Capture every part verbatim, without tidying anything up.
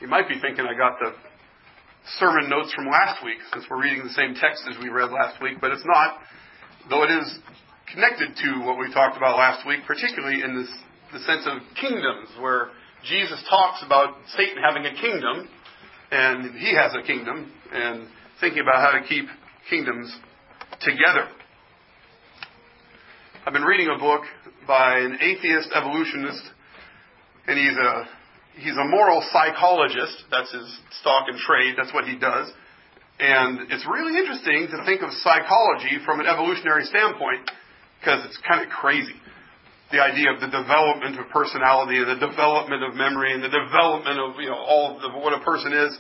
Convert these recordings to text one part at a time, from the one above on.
You might be thinking I got the sermon notes from last week, since we're reading the same text as we read last week, but it's not, though it is connected to what we talked about last week, particularly in this the sense of kingdoms, where Jesus talks about Satan having a kingdom, and he has a kingdom, and thinking about how to keep kingdoms together. I've been reading a book by an atheist evolutionist, and he's a he's a moral psychologist. That's his stock and trade. That's what he does. And it's really interesting to think of psychology from an evolutionary standpoint, because it's kind of crazy. The idea of the development of personality and the development of memory and the development of, you know, all of what a person is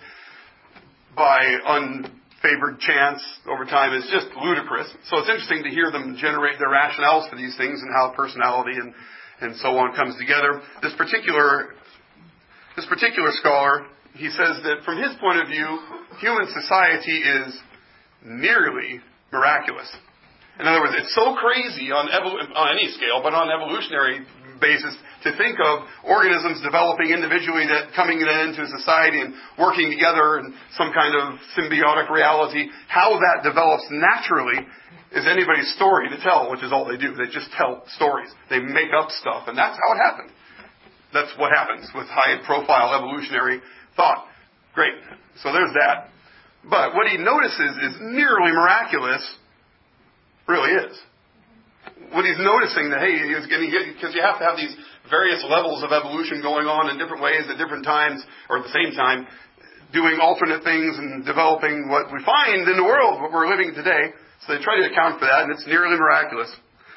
by unfavored chance over time is just ludicrous. So it's interesting to hear them generate their rationales for these things and how personality and, and so on comes together. This particular this particular scholar, he says that from his point of view, human society is nearly miraculous. In other words, it's so crazy on evol- on any scale, but on an evolutionary basis, to think of organisms developing individually, that coming then into society and working together in some kind of symbiotic reality. How that develops naturally is anybody's story to tell, which is all they do. They just tell stories. They make up stuff, and that's how it happened. That's what happens with high-profile evolutionary thought. Great. So there's that. But what he notices is nearly miraculous. Really is. What he's noticing that, hey, he's going to get, because you have to have these various levels of evolution going on in different ways at different times, or at the same time, doing alternate things and developing what we find in the world, what we're living today. So they try to account for that, and it's nearly miraculous.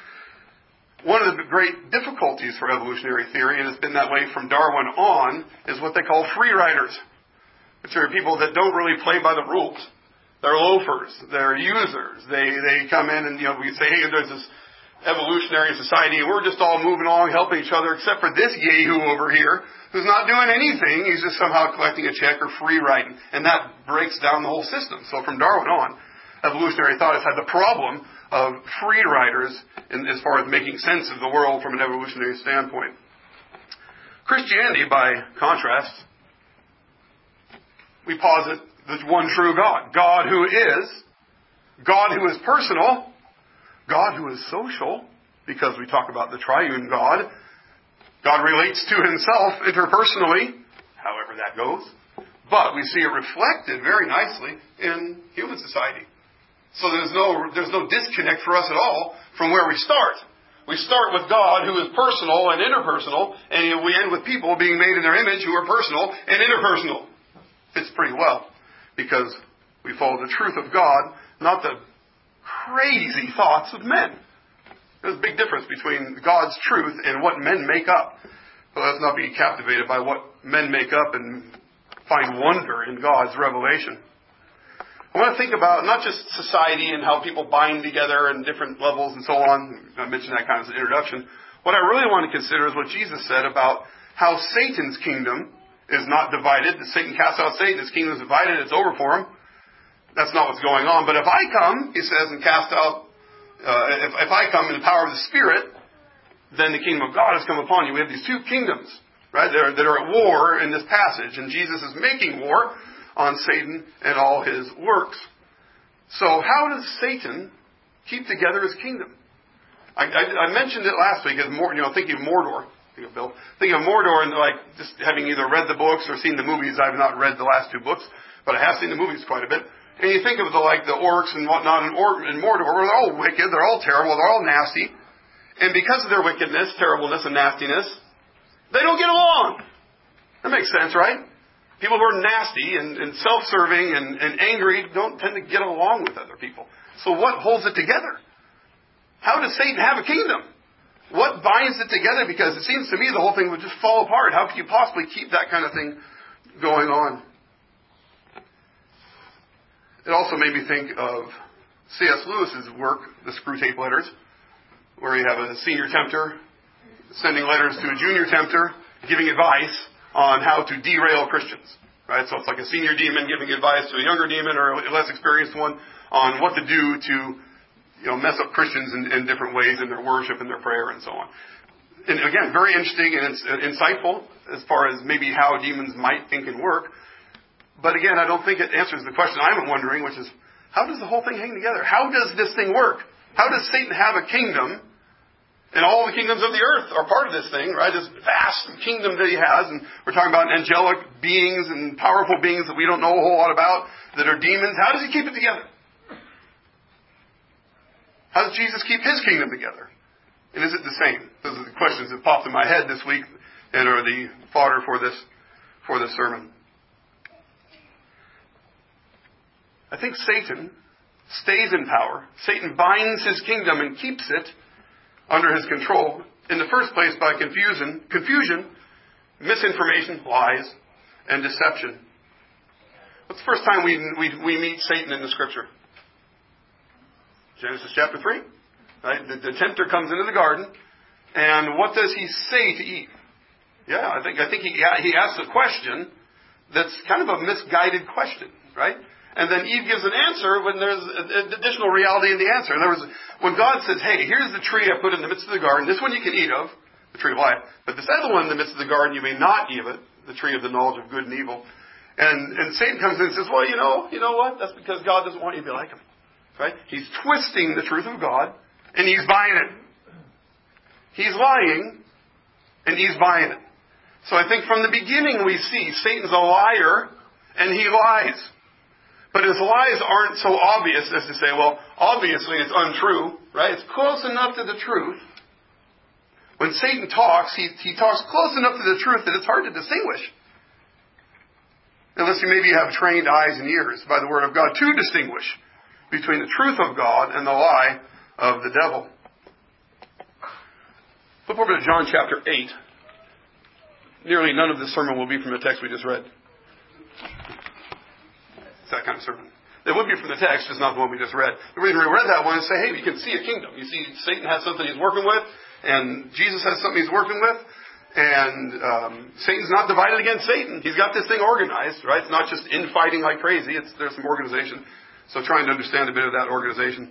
One of the great difficulties for evolutionary theory, and it's been that way from Darwin on, is what they call free riders, which are people that don't really play by the rules. They're loafers. They're users. They they come in and, you know, we say, hey, there's this evolutionary society and we're just all moving along, helping each other, except for this yahoo over here who's not doing anything. He's just somehow collecting a check or free riding. And that breaks down the whole system. So from Darwin on, evolutionary thought has had the problem of free riders in, as far as making sense of the world from an evolutionary standpoint. Christianity, by contrast, we posit the one true God. God who is, God who is personal, God who is social, because we talk about the triune God. God relates to himself interpersonally, however that goes. But we see it reflected very nicely in human society. So there's no there's no disconnect for us at all from where we start. We start with God who is personal and interpersonal, and we end with people being made in their image who are personal and interpersonal. Fits pretty well, because we follow the truth of God, not the crazy thoughts of men. There's a big difference between God's truth and what men make up. So let's not be captivated by what men make up and find wonder in God's revelation. I want to think about not just society and how people bind together in different levels and so on. I mentioned that kind of as an introduction. What I really want to consider is what Jesus said about how Satan's kingdom is not divided. Satan casts out Satan. His kingdom is divided. It's over for him. That's not what's going on. But if I come, he says, and cast out, uh, if, if I come in the power of the Spirit, then the kingdom of God has come upon you. We have these two kingdoms, right, that are, that are at war in this passage. And Jesus is making war on Satan and all his works. So how does Satan keep together his kingdom? I, I, I mentioned it last week as more, you know, thinking of Mordor. Think of Bill. Think of Mordor and like just having either read the books or seen the movies. I've not read the last two books, but I have seen the movies quite a bit. And you think of the like the orcs and whatnot in, Or- in Mordor, where they're all wicked, they're all terrible, they're all nasty, and because of their wickedness, terribleness, and nastiness, they don't get along. That makes sense, right? People who are nasty and, and self-serving and, and angry don't tend to get along with other people. So what holds it together? How does Satan have a kingdom? What binds it together? Because it seems to me the whole thing would just fall apart. How can you possibly keep that kind of thing going on? It also made me think of C S Lewis's work, The Screwtape Letters, where you have a senior tempter sending letters to a junior tempter, giving advice on how to derail Christians. Right? So it's like a senior demon giving advice to a younger demon or a less experienced one on what to do to, you know, mess up Christians in, in different ways in their worship and their prayer and so on. and again, very interesting and it's insightful as far as maybe how demons might think and work. But again, I don't think it answers the question I'm wondering, which is, how does the whole thing hang together? How does this thing work? How does Satan have a kingdom? And all the kingdoms of the earth are part of this thing, right? This vast kingdom that he has. And we're talking about angelic beings and powerful beings that we don't know a whole lot about, that are demons. How does he keep it together? How does Jesus keep his kingdom together? And is it the same? Those are the questions that popped in my head this week and are the fodder for this, for this sermon. I think Satan stays in power. Satan binds his kingdom and keeps it under his control, in the first place by confusion, confusion, misinformation, lies, and deception. What's the first time we, we, we meet Satan in the Scripture? Genesis chapter three. Right? The, the tempter comes into the garden, and what does he say to Eve? Yeah, I think I think he he asks a question that's kind of a misguided question, right? And then Eve gives an answer when there's an additional reality in the answer. In other words, when God says, hey, here's the tree I put in the midst of the garden. This one you can eat of, the tree of life. But this other one in the midst of the garden you may not eat of it, the tree of the knowledge of good and evil. And, and Satan comes in and says, well, you know, you know what? That's because God doesn't want you to be like him. Right? He's twisting the truth of God, and he's buying it. He's lying, and he's buying it. So I think from the beginning we see Satan's a liar, and he lies. But his lies aren't so obvious as to say, well, obviously it's untrue, right? It's close enough to the truth. When Satan talks, he, he talks close enough to the truth that it's hard to distinguish. Unless you maybe have trained eyes and ears by the Word of God to distinguish between the truth of God and the lie of the devil. Flip over to John chapter eight. Nearly none of this sermon will be from the text we just read. It's that kind of sermon. It would be from the text, just not the one we just read. The reason we read that one is to say, hey, you can see a kingdom. You see Satan has something he's working with, and Jesus has something he's working with, and um, Satan's not divided against Satan. He's got this thing organized, right? It's not just infighting like crazy. It's, there's some organization. So trying to understand a bit of that organization.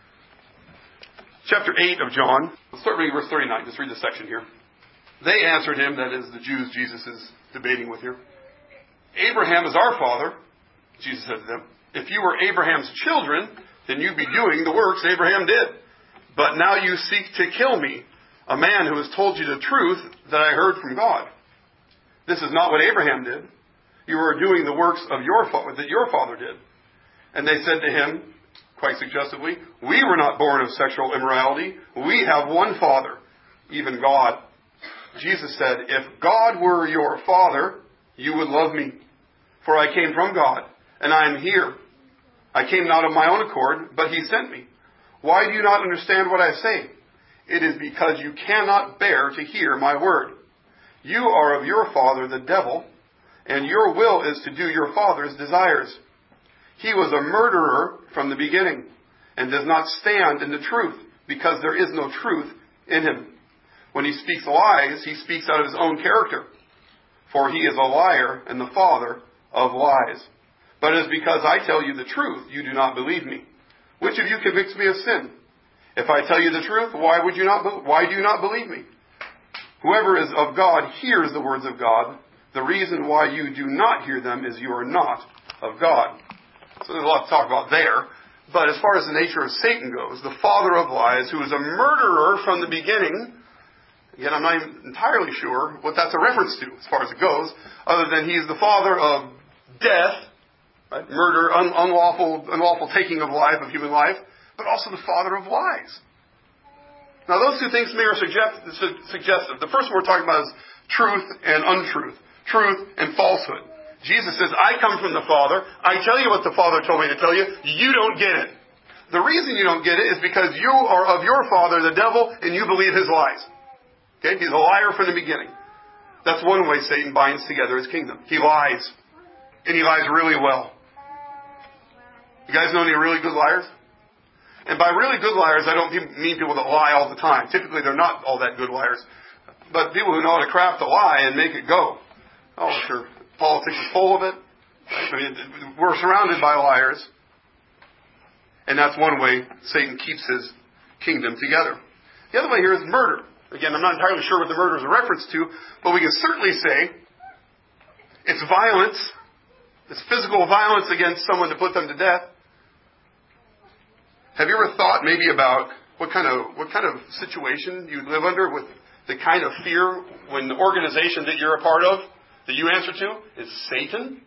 Chapter eight of John. Let's start reading verse thirty-nine. Just read this section here. They answered him, that is the Jews Jesus is debating with here. Abraham is our father. Jesus said to them, if you were Abraham's children, then you'd be doing the works Abraham did. But now you seek to kill me, a man who has told you the truth that I heard from God. This is not what Abraham did. You are doing the works of your father that your father did. And they said to him, quite suggestively, we were not born of sexual immorality. We have one Father, even God. Jesus said, if God were your Father, you would love me. For I came from God, and I am here. I came not of my own accord, but he sent me. Why do you not understand what I say? It is because you cannot bear to hear my word. You are of your father, the devil, and your will is to do your father's desires. He was a murderer from the beginning, and does not stand in the truth, because there is no truth in him. When he speaks lies, he speaks out of his own character, for he is a liar and the father of lies. But it is because I tell you the truth, you do not believe me. Which of you convicts me of sin? If I tell you the truth, why would you not? Why do you not believe me? Whoever is of God hears the words of God. The reason why you do not hear them is you are not of God. So there's a lot to talk about there. But as far as the nature of Satan goes, the father of lies, who is a murderer from the beginning, again, I'm not even entirely sure what that's a reference to as far as it goes, other than he's the father of death, right? Murder, un- unlawful, unlawful taking of life, of human life, but also the father of lies. Now, those two things to me are suggest- su- suggestive. The first one we're talking about is truth and untruth, truth and falsehood. Jesus says, I come from the Father. I tell you what the Father told me to tell you. You don't get it. The reason you don't get it is because you are of your father, the devil, and you believe his lies. Okay? He's a liar from the beginning. That's one way Satan binds together his kingdom. He lies. And he lies really well. You guys know any really good liars? And by really good liars, I don't mean people that lie all the time. Typically, they're not all that good liars. But people who know how to craft a lie and make it go. Oh, sure. Politics is full of it. I mean, we're surrounded by liars. And that's one way Satan keeps his kingdom together. The other way here is murder. Again, I'm not entirely sure what the murder is a reference to, but we can certainly say it's violence. It's physical violence against someone to put them to death. Have you ever thought maybe about what kind of what kind of situation you live under with the kind of fear when the organization that you're a part of, that you answer to, is Satan?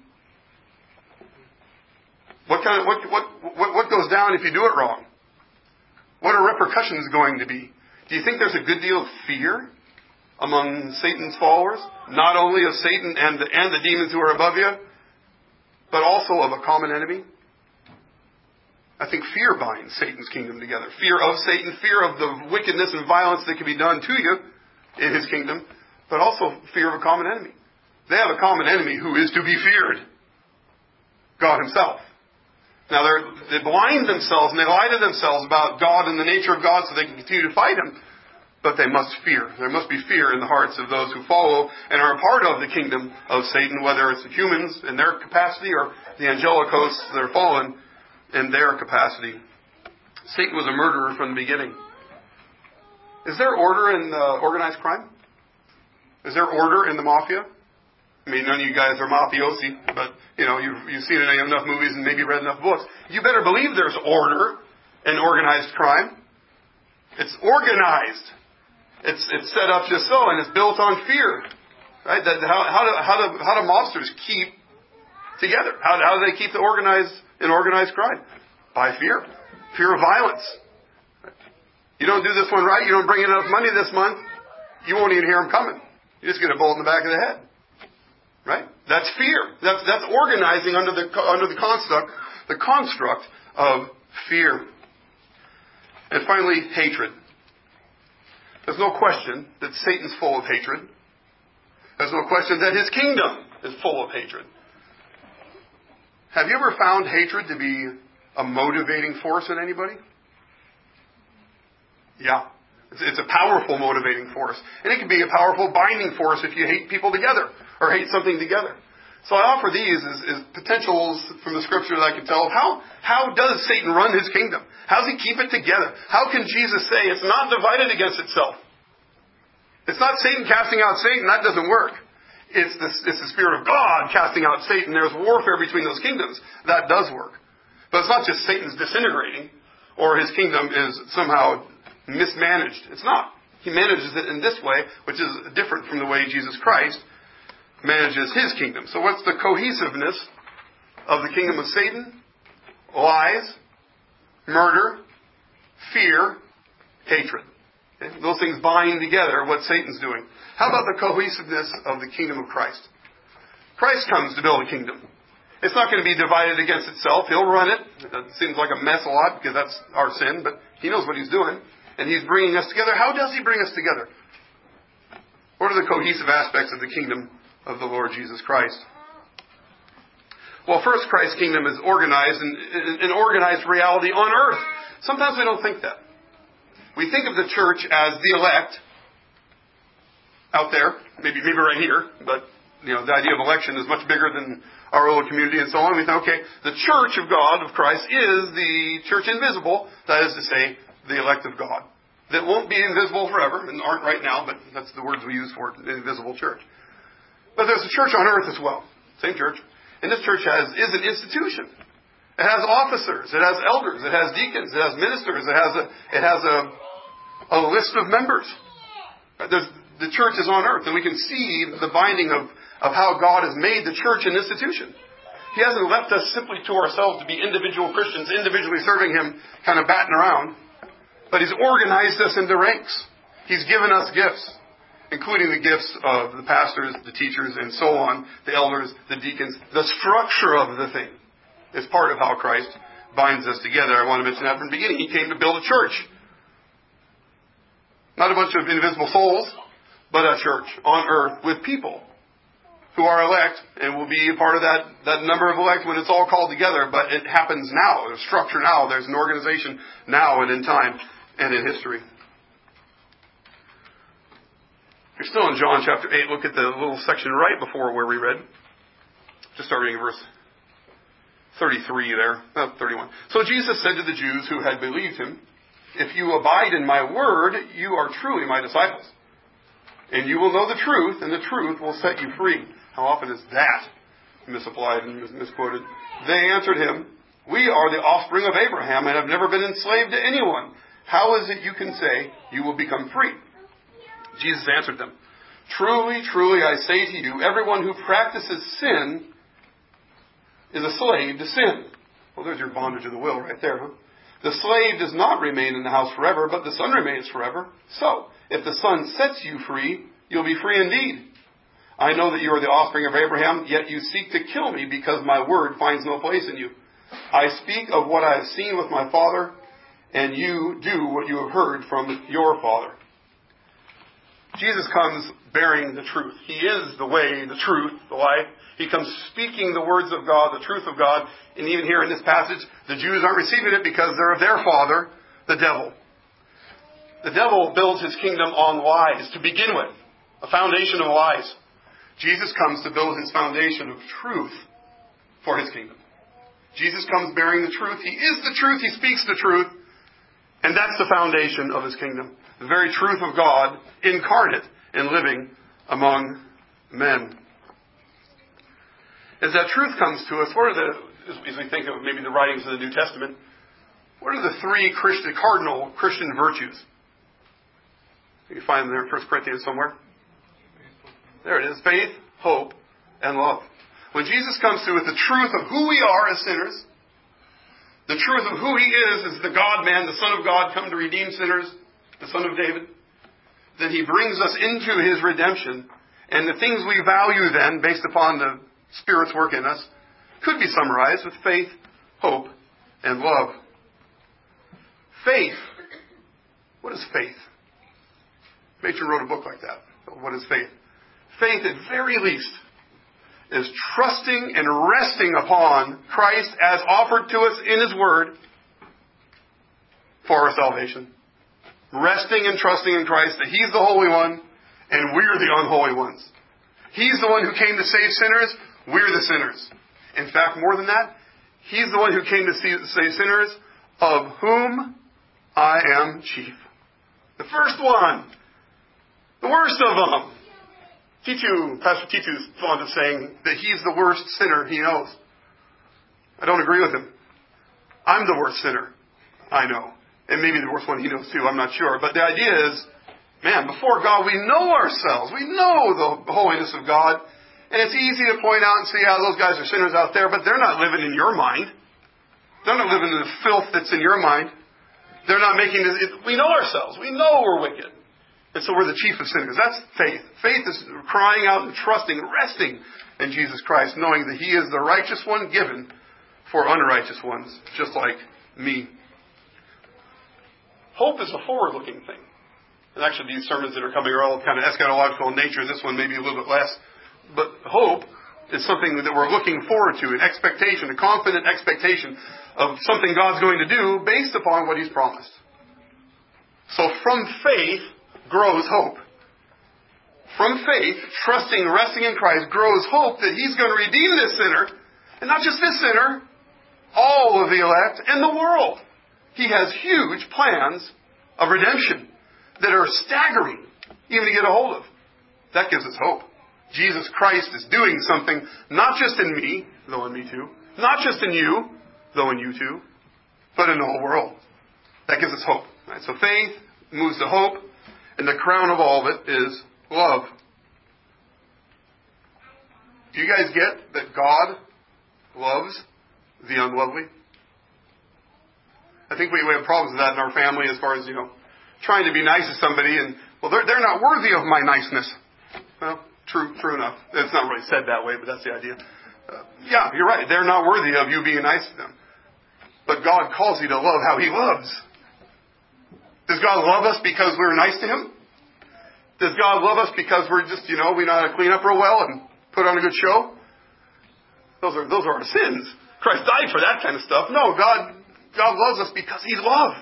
What kind of what what what, what goes down if you do it wrong? What are repercussions going to be? Do you think there's a good deal of fear among Satan's followers? Not only of Satan and the, and the demons who are above you, but also of a common enemy? I think fear binds Satan's kingdom together. Fear of Satan, fear of the wickedness and violence that can be done to you in his kingdom, but also fear of a common enemy. They have a common enemy who is to be feared. God himself. Now they blind themselves and they lie to themselves about God and the nature of God so they can continue to fight him. But they must fear. There must be fear in the hearts of those who follow and are a part of the kingdom of Satan, whether it's the humans in their capacity or the angelic hosts that are fallen in their capacity. Satan was a murderer from the beginning. Is there order in uh, organized crime? Is there order in the mafia? I mean, none of you guys are mafiosi, but, you know, you've, you've seen enough movies and maybe read enough books. You better believe there's order in organized crime. It's organized. It's it's set up just so, and it's built on fear. Right? That, how, how, do, how, do, how do mobsters keep together? How, how do they keep the organized in organized crime? By fear. Fear of violence. You don't do this one right, you don't bring in enough money this month, you won't even hear them coming. You just get a bullet in the back of the head. Right? That's fear. That's that's organizing under the under the construct the construct of fear. And finally, hatred. There's no question that Satan's full of hatred. There's no question that his kingdom is full of hatred. Have you ever found hatred to be a motivating force in anybody? Yeah. It's, it's a powerful motivating force. And it can be a powerful binding force if you hate people together or hate something together. So I offer these as, as potentials from the scripture that I can tell of how, how does Satan run his kingdom? How does he keep it together? How can Jesus say it's not divided against itself? It's not Satan casting out Satan. That doesn't work. It's the, it's the Spirit of God casting out Satan. There's warfare between those kingdoms. That does work. But it's not just Satan's disintegrating or his kingdom is somehow mismanaged. It's not. He manages it in this way, which is different from the way Jesus Christ manages his kingdom. So what's the cohesiveness of the kingdom of Satan? Lies, murder, fear, hatred. Okay? Those things bind together what Satan's doing. How about the cohesiveness of the kingdom of Christ? Christ comes to build a kingdom. It's not going to be divided against itself. He'll run it. It seems like a mess a lot because that's our sin, but he knows what he's doing. And he's bringing us together. How does he bring us together? What are the cohesive aspects of the kingdom of the Lord Jesus Christ? Well, first, Christ's kingdom is organized in an organized reality on earth. Sometimes we don't think that. We think of the church as the elect out there, maybe maybe right here, but you know the idea of election is much bigger than our little community and so on. We think, okay, the church of God, of Christ, is the church invisible. That is to say, the elect of God. That won't be invisible forever, and aren't right now, but that's the words we use for it, the invisible church. But there's a church on earth as well. Same church. And this church has is an institution. It has officers. It has elders. It has deacons. It has ministers. It has a it has a, a list of members. There's, the church is on earth, and we can see the binding of, of how God has made the church an institution. He hasn't left us simply to ourselves to be individual Christians, individually serving Him, kind of batting around. But He's organized us into ranks. He's given us gifts, including the gifts of the pastors, the teachers, and so on, the elders, the deacons. The structure of the thing is part of how Christ binds us together. I want to mention that from the beginning. He came to build a church. Not a bunch of invisible souls, but a church on earth with people who are elect and will be a part of that, that number of elect when it's all called together. But it happens now. There's structure now. There's an organization now and in time and in history. You're still in John chapter eight. Look at the little section right before where we read. Just start reading verse thirty-three there. Oh, thirty-one. So Jesus said to the Jews who had believed Him, If you abide in my word, you are truly my disciples. And you will know the truth, and the truth will set you free. How often is that misapplied and misquoted? They answered him, we are the offspring of Abraham and have never been enslaved to anyone. How is it you can say you will become free? Jesus answered them, truly, truly, I say to you, everyone who practices sin is a slave to sin. Well, there's your bondage of the will right there, huh? The slave does not remain in the house forever, but the Son remains forever. So, if the Son sets you free, you'll be free indeed. I know that you are the offspring of Abraham, yet you seek to kill me because my word finds no place in you. I speak of what I have seen with my Father, and you do what you have heard from your father. Jesus comes bearing the truth. He is the way, the truth, the life. He comes speaking the words of God, the truth of God. And even here in this passage, the Jews aren't receiving it because they're of their father, the devil. The devil builds his kingdom on lies to begin with, a foundation of lies. Jesus comes to build his foundation of truth for his kingdom. Jesus comes bearing the truth. He is the truth. He speaks the truth. And that's the foundation of his kingdom. The very truth of God incarnate and living among men. As that truth comes to us, what are the, as we think of maybe the writings of the New Testament, what are the three Christian, cardinal Christian virtues? You can find them there in First Corinthians somewhere. There it is. Faith, hope, and love. When Jesus comes to with the truth of who we are as sinners, the truth of who he is as the God-man, the Son of God, come to redeem sinners, the Son of David, then he brings us into his redemption. And the things we value then, based upon the Spirit's work in us, could be summarized with faith, hope, and love. Faith. What is faith? Machen wrote a book like that. What is faith? Faith, at very least, is trusting and resting upon Christ as offered to us in his word for our salvation. Resting and trusting in Christ that he's the Holy One and we're the unholy ones. He's the one who came to save sinners. We're the sinners. In fact, more than that, he's the one who came to save sinners, of whom I am chief. The first one. The worst of them. Titu, Pastor Titu is fond of saying that he's the worst sinner he knows. I don't agree with him. I'm the worst sinner I know. And maybe the worst one he knows too, I'm not sure. But the idea is, man, before God we know ourselves. We know the holiness of God. And it's easy to point out and see how those guys are sinners out there, but they're not living in your mind. They're not living in the filth that's in your mind. They're not making this. It, we know ourselves. We know we're wicked. And so we're the chief of sinners. That's faith. Faith is crying out and trusting, resting in Jesus Christ, knowing that he is the righteous one given for unrighteous ones, just like me. Hope is a forward-looking thing. And actually these sermons that are coming are all kind of eschatological in nature. This one maybe a little bit less. But hope is something that we're looking forward to, an expectation, a confident expectation of something God's going to do based upon what he's promised. So from faith grows hope. From faith, trusting, resting in Christ, grows hope that he's going to redeem this sinner, and not just this sinner, all of the elect and the world. He has huge plans of redemption that are staggering even to get a hold of. That gives us hope. Jesus Christ is doing something not just in me, though in me too, not just in you, though in you too, but in the whole world. That gives us hope. Right? So faith moves to hope, and the crown of all of it is love. Do you guys get that God loves the unlovely? I think we have problems with that in our family as far as, you know, trying to be nice to somebody and, well, they're, they're not worthy of my niceness. Well, true, true enough. It's not really said that way, but that's the idea. Uh, yeah, you're right. They're not worthy of you being nice to them. But God calls you to love how he loves. Does God love us because we're nice to him? Does God love us because we're just, you know, we know how to clean up real well and put on a good show? Those are, those are our sins. Christ died for that kind of stuff. No, God, God loves us because he's love.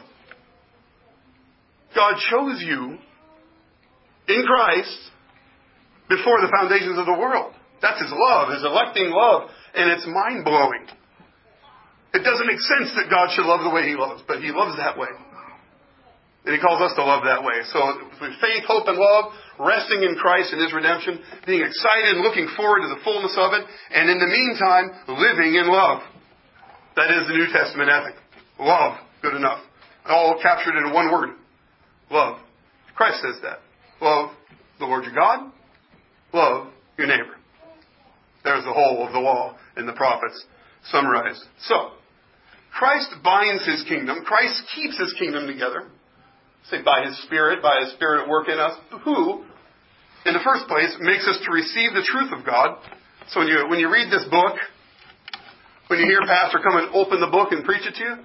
God chose you in Christ before the foundations of the world. That's his love, his electing love. And it's mind-blowing. It doesn't make sense that God should love the way he loves, but he loves that way. And He calls us to love that way. So with faith, hope, and love, resting in Christ and His redemption, being excited and looking forward to the fullness of it, and in the meantime, living in love. That is the New Testament ethic. Love. Good enough. All captured in one word. Love. Christ says that. Love the Lord your God. Love your neighbor. There's the whole of the law and the prophets summarized. So, Christ binds His kingdom. Christ keeps His kingdom together. Say by His Spirit, by His Spirit at work in us, who, in the first place, makes us to receive the truth of God. So when you, when you read this book, when you hear a pastor come and open the book and preach it to you,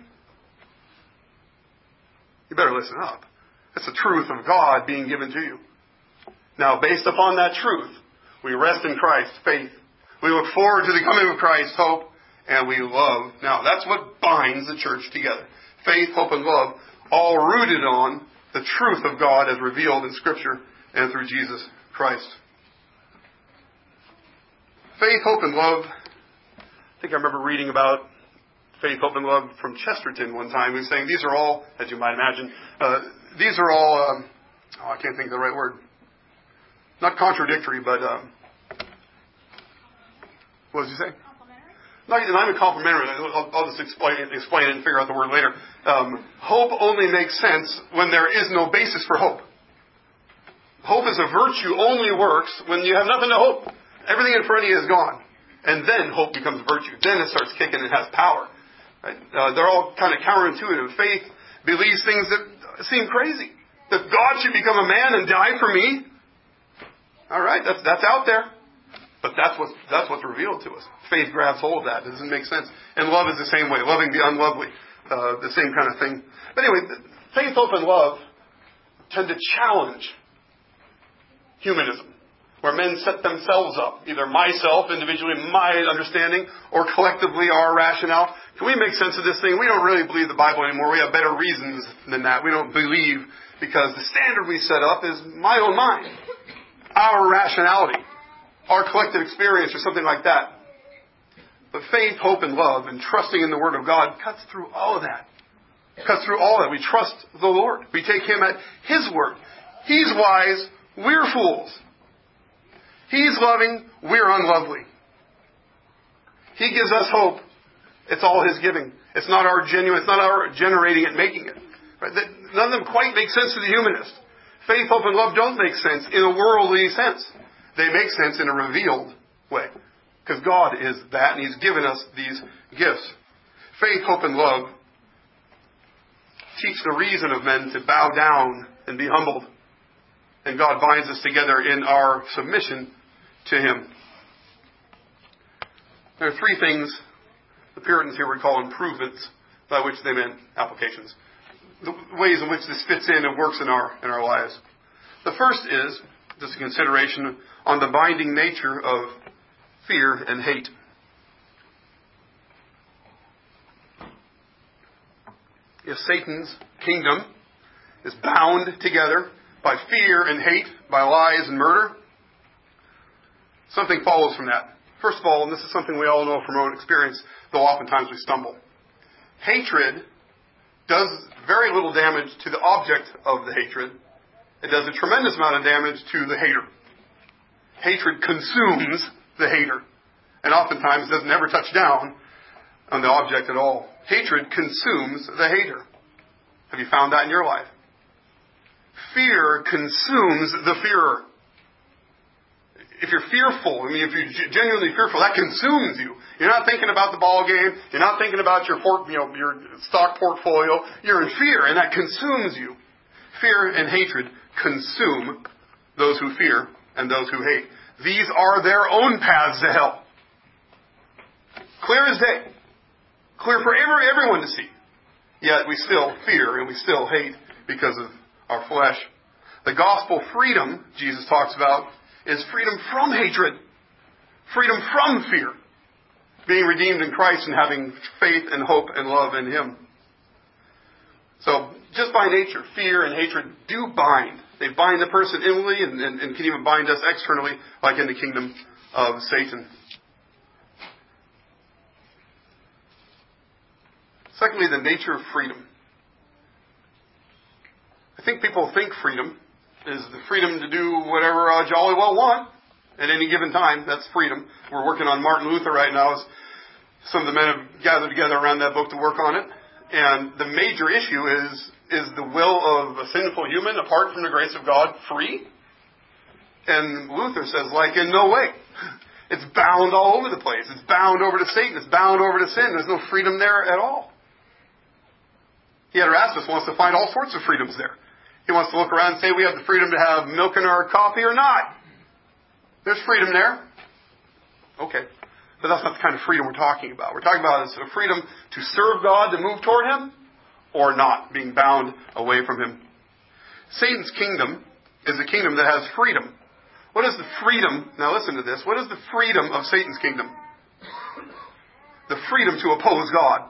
you better listen up. It's the truth of God being given to you. Now, based upon that truth, we rest in Christ, faith. We look forward to the coming of Christ, hope, and we love. Now, that's what binds the church together. Faith, hope, and love, all rooted on the truth of God as revealed in Scripture and through Jesus Christ. Faith, hope, and love. I think I remember reading about faith, hope, and love from Chesterton one time. He was saying these are all, as you might imagine, uh, these are all, um, oh, I can't think of the right word. Not contradictory, but, um, what did you say? Not, not even complimentary. I'll, I'll just explain it, explain it and figure out the word later. Um, hope only makes sense when there is no basis for hope. Hope as a virtue only works when you have nothing to hope. Everything in front of you is gone. And then hope becomes a virtue. Then it starts kicking and has power. Right? Uh, they're all kind of counterintuitive. Faith believes things that seem crazy. That God should become a man and die for me. All right, that's that's out there. But that's what's, that's what's revealed to us. Faith grabs hold of that. It doesn't make sense. And love is the same way. Loving the unlovely. Uh, the same kind of thing. But anyway, faith, hope, and love tend to challenge humanism. Where men set themselves up. Either myself, individually, my understanding, or collectively our rationale. Can we make sense of this thing? We don't really believe the Bible anymore. We have better reasons than that. We don't believe because the standard we set up is my own mind. Our rationality. Our collective experience or something like that. But faith, hope, and love and trusting in the Word of God cuts through all of that. Cuts through all of that. We trust the Lord. We take Him at His word. He's wise. We're fools. He's loving. We're unlovely. He gives us hope. It's all His giving. It's not our genuine. It's not our generating it, making it. Right? None of them quite make sense to the humanist. Faith, hope, and love don't make sense in a worldly sense. They make sense in a revealed way. Because God is that, and He's given us these gifts. Faith, hope, and love teach the reason of men to bow down and be humbled. And God binds us together in our submission to Him. There are three things the Puritans here would call improvements, by which they meant applications. The ways in which this fits in and works in our in our lives. The first is just a consideration on the binding nature of fear and hate. If Satan's kingdom is bound together by fear and hate, by lies and murder, something follows from that. First of all, and this is something we all know from our own experience, though oftentimes we stumble. Hatred does very little damage to the object of the hatred. It does a tremendous amount of damage to the hater. Hatred consumes the hater. And oftentimes doesn't ever touch down on the object at all. Hatred consumes the hater. Have you found that in your life? Fear consumes the fearer. If you're fearful, I mean, if you're genuinely fearful, that consumes you. You're not thinking about the ball game. You're not thinking about your port, you know, your stock portfolio. You're in fear, and that consumes you. Fear and hatred consume those who fear and those who hate. These are their own paths to hell. Clear as day. Clear for every, everyone to see. Yet we still fear and we still hate because of our flesh. The gospel freedom, Jesus talks about, is freedom from hatred. Freedom from fear. Being redeemed in Christ and having faith and hope and love in Him. So, just by nature, fear and hatred do bind. They bind the person inwardly and, and, and can even bind us externally, like in the kingdom of Satan. Secondly, the nature of freedom. I I think people think freedom is the freedom to do whatever I jolly well want at any given time. That's freedom. We're working on Martin Luther right now. Some of the men have gathered together around that book to work on it. And the major issue is, is the will of a sinful human apart from the grace of God free? And Luther says, like, in no way. It's bound all over the place. It's bound over to Satan. It's bound over to sin. There's no freedom there at all. Yet Erasmus wants to find all sorts of freedoms there. He wants to look around and say we have the freedom to have milk in our coffee or not. There's freedom there. Okay. But that's not the kind of freedom we're talking about. We're talking about is a freedom to serve God, to move toward Him, or not, being bound away from Him. Satan's kingdom is a kingdom that has freedom. What is the freedom? Now listen to this. What is the freedom of Satan's kingdom? The freedom to oppose God.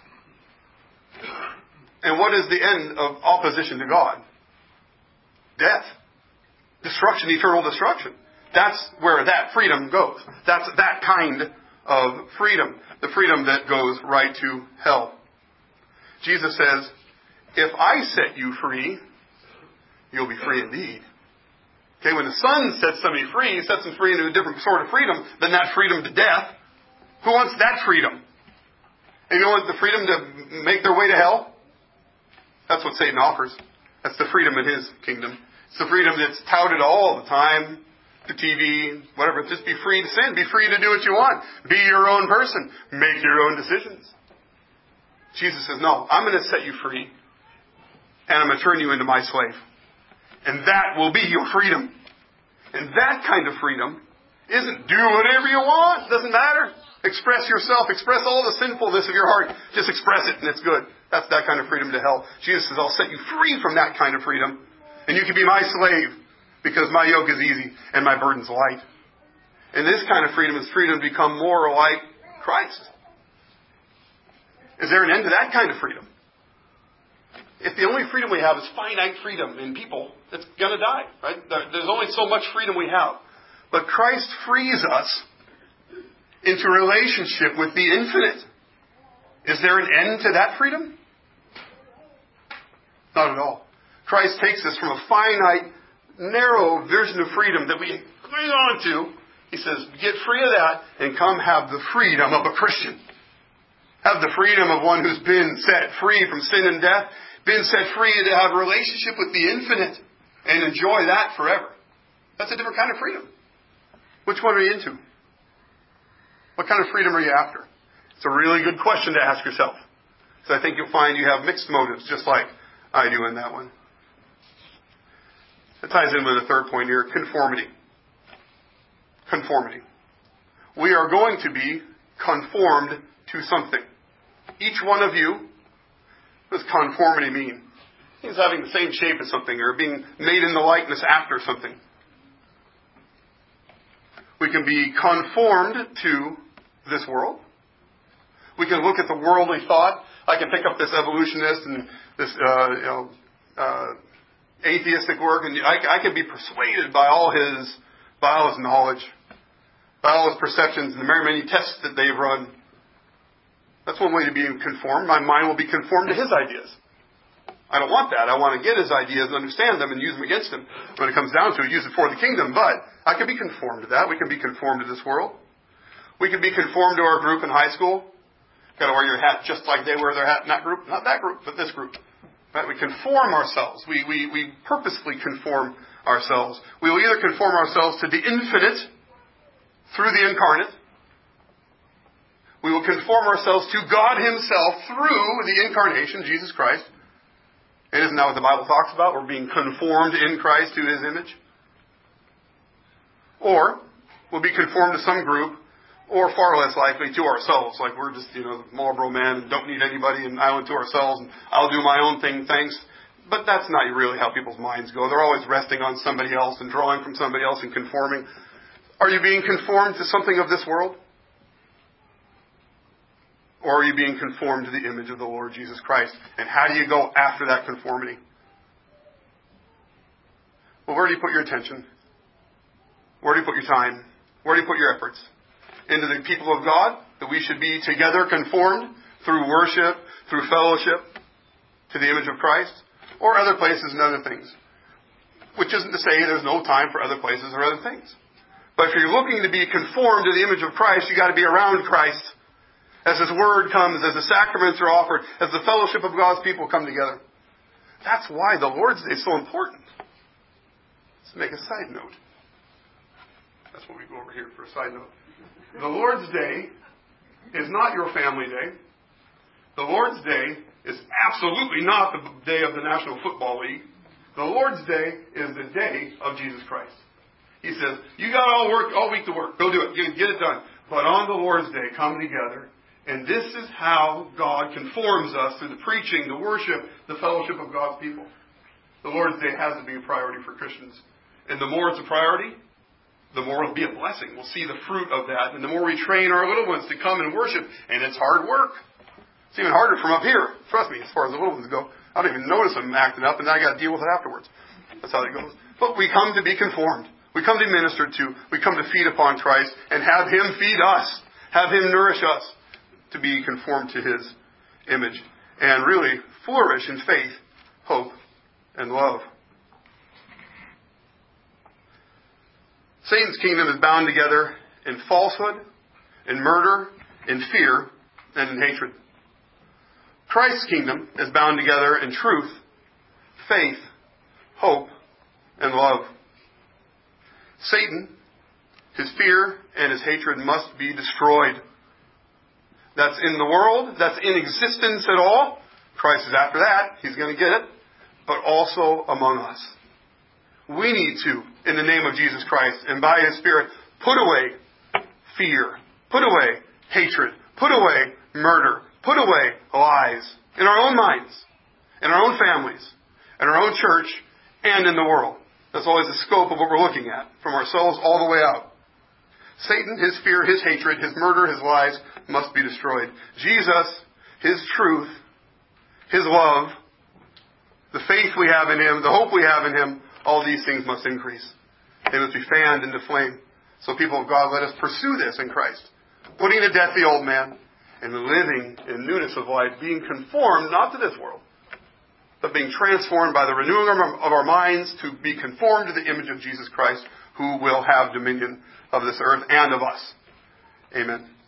And what is the end of opposition to God? Death. Destruction, eternal destruction. That's where that freedom goes. That's that kind of freedom. The freedom that goes right to hell. Jesus says, if I set you free, you'll be free indeed. Okay, when the Son sets somebody free, He sets them free into a different sort of freedom than that freedom to death. Who wants that freedom? And you know what? The freedom to make their way to hell? That's what Satan offers. That's the freedom in his kingdom. It's the freedom that's touted all the time. The T V, whatever. Just be free to sin. Be free to do what you want. Be your own person. Make your own decisions. Jesus says, no, I'm going to set you free. And I'm going to turn you into my slave. And that will be your freedom. And that kind of freedom isn't do whatever you want. Doesn't matter. Express yourself. Express all the sinfulness of your heart. Just express it and it's good. That's that kind of freedom to hell. Jesus says, I'll set you free from that kind of freedom. And you can be my slave. Because my yoke is easy and my burden's light. And this kind of freedom is freedom to become more like Christ. Is there an end to that kind of freedom? If the only freedom we have is finite freedom in people, it's going to die. Right? There's only so much freedom we have. But Christ frees us into a relationship with the infinite. Is there an end to that freedom? Not at all. Christ takes us from a finite, narrow vision of freedom that we cling on to. He says, get free of that and come have the freedom of a Christian. Have the freedom of one who's been set free from sin and death, been set free to have a relationship with the infinite and enjoy that forever. That's a different kind of freedom. Which one are you into? What kind of freedom are you after? It's a really good question to ask yourself. So I think you'll find you have mixed motives, just like I do in that one. That ties in with the third point here, conformity. Conformity. We are going to be conformed to something. Each one of you, what does conformity mean? It means having the same shape as something or being made in the likeness after something. We can be conformed to this world. We can look at the worldly thought. I can pick up this evolutionist and this, uh, you know, uh, atheistic work, and I, I can be persuaded by all his, by all his knowledge, by all his perceptions, and the very many tests that they've run. That's one way to be conformed. My mind will be conformed to his ideas. I don't want that. I want to get his ideas and understand them and use them against him. When it comes down to it, use it for the kingdom. But I can be conformed to that. We can be conformed to this world. We can be conformed to our group in high school. Got to wear your hat just like they wear their hat in that group. Not that group, but this group. Right? We conform ourselves. We, we, we purposely conform ourselves. We will either conform ourselves to the infinite through the incarnate. We will conform ourselves to God Himself through the incarnation, Jesus Christ. And isn't that what the Bible talks about? We're being conformed in Christ to His image. Or we'll be conformed to some group, or far less likely to ourselves. Like we're just, you know, Marlboro man and don't need anybody and island to ourselves and I'll do my own thing, thanks. But that's not really how people's minds go. They're always resting on somebody else and drawing from somebody else and conforming. Are you being conformed to something of this world? Or are you being conformed to the image of the Lord Jesus Christ? And how do you go after that conformity? Well, where do you put your attention? Where do you put your time? Where do you put your efforts? Into the people of God, that we should be together conformed through worship, through fellowship, to the image of Christ? or other places and other things. Which isn't to say there's no time for other places or other things. But if you're looking to be conformed to the image of Christ, you've got to be around Christ as His Word comes, as the sacraments are offered, as the fellowship of God's people come together. That's why the Lord's Day is so important. Let's make a side note. That's what we go over here for a side note. The Lord's Day is not your family day. The Lord's Day is absolutely not the day of the National Football League. The Lord's Day is the day of Jesus Christ. He says, you got all work, all week to work. Go do it. Get, get it done. But on the Lord's Day, come together. And this is how God conforms us through the preaching, the worship, the fellowship of God's people. The Lord's Day has to be a priority for Christians. And the more it's a priority, the more it'll be a blessing. We'll see the fruit of that. And the more we train our little ones to come and worship. And it's hard work. It's even harder from up here. Trust me, as far as the little ones go. I don't even notice them acting up, and then I got to deal with it afterwards. That's how that goes. But we come to be conformed. We come to be ministered to. We come to feed upon Christ and have Him feed us. Have Him nourish us to be conformed to His image. And really flourish in faith, hope, and love. Satan's kingdom is bound together in falsehood, in murder, in fear, and in hatred. Christ's kingdom is bound together in truth, faith, hope, and love. Satan, his fear, and his hatred must be destroyed. That's in the world. That's in existence at all. Christ is after that. He's going to get it. But also among us. We need to, in the name of Jesus Christ and by His Spirit, put away fear. Put away hatred. Put away murder. Put away lies in our own minds, in our own families, in our own church, and in the world. That's always the scope of what we're looking at, from ourselves all the way out. Satan, his fear, his hatred, his murder, his lies must be destroyed. Jesus, His truth, His love, the faith we have in Him, the hope we have in Him, all these things must increase. They must be fanned into flame. So people of God, let us pursue this in Christ. Putting to death the old man, and living in newness of life, being conformed, not to this world, but being transformed by the renewing of our minds to be conformed to the image of Jesus Christ, who will have dominion of this earth and of us. Amen.